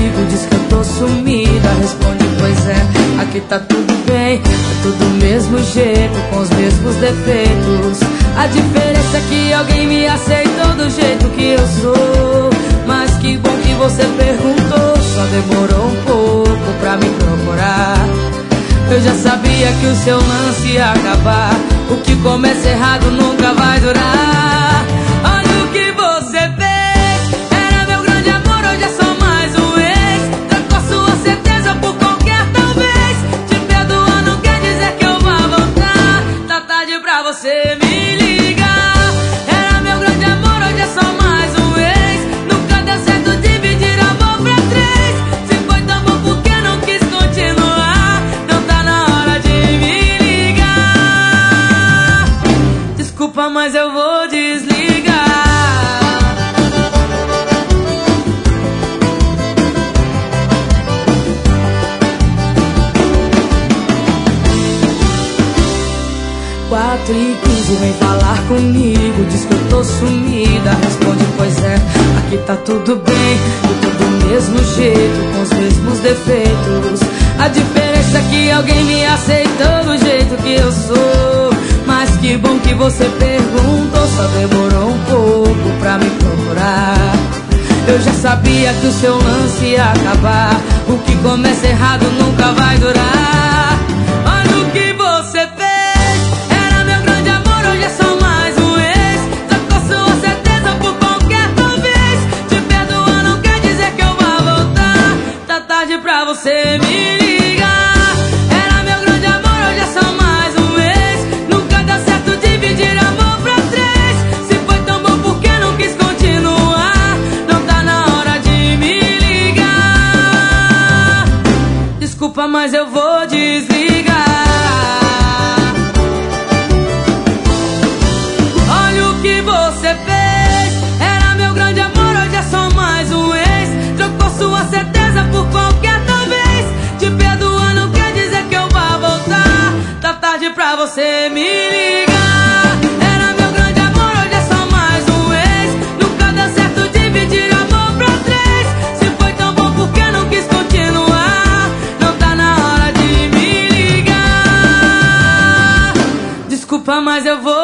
comigo, diz que eu tô sumida. Responde, pois é, aqui tá tudo bem, é tudo do mesmo jeito, com os mesmos defeitos. A diferença é que alguém me aceitou do jeito que eu sou. Mas que bom que você perguntou, só demorou um pouco pra me procurar. Eu já sabia que o seu lance ia acabar, o que começa errado nunca vai durar. Olha o que você fez, era meu grande amor, hoje é só mais um ex. Trocou sua certeza por qualquer talvez. Te perdoar não quer dizer que eu vá voltar. Tá tarde pra você me ligar. Era meu grande amor, hoje é só mais um ex. Nunca deu certo dividir amor pra três. Se foi tão bom porque não quis continuar. Não tá na hora de me ligar. Desculpa, mas eu vou desligar. 4h15, vem falar comigo, diz que eu tô sumida. Responde, pois é, aqui tá tudo bem, tudo do mesmo jeito, com os mesmos defeitos. A diferença é que alguém me aceitou do jeito que eu sou. Mas que bom que você perguntou, só demorou um pouco pra me procurar. Eu já sabia que o seu lance ia acabar, o que começa errado nunca vai durar. Olha o que você fez, era meu grande amor, hoje é só mais um ex. Trocou sua certeza por qualquer talvez. Te perdoar não quer dizer que eu vá voltar. Tá tarde pra você me ligar. Era meu grande amor, hoje é só mais um ex. Nunca deu certo dividir amor pra três. Se foi tão bom porque não quis continuar. Não tá na hora de me ligar. Desculpa, mas eu vou desligar. Olha o que você fez, era meu grande amor, hoje é só mais um ex. Trocou sua certeza por qualquer talvez. Te perdoar não quer dizer que eu vá voltar. Tá tarde pra você me ligar. Era meu grande amor, hoje é só mais um ex. Nunca deu certo dividir amor pra três. Se foi tão bom porque não quis continuar. Não tá na hora de me ligar. Desculpa, mas eu vou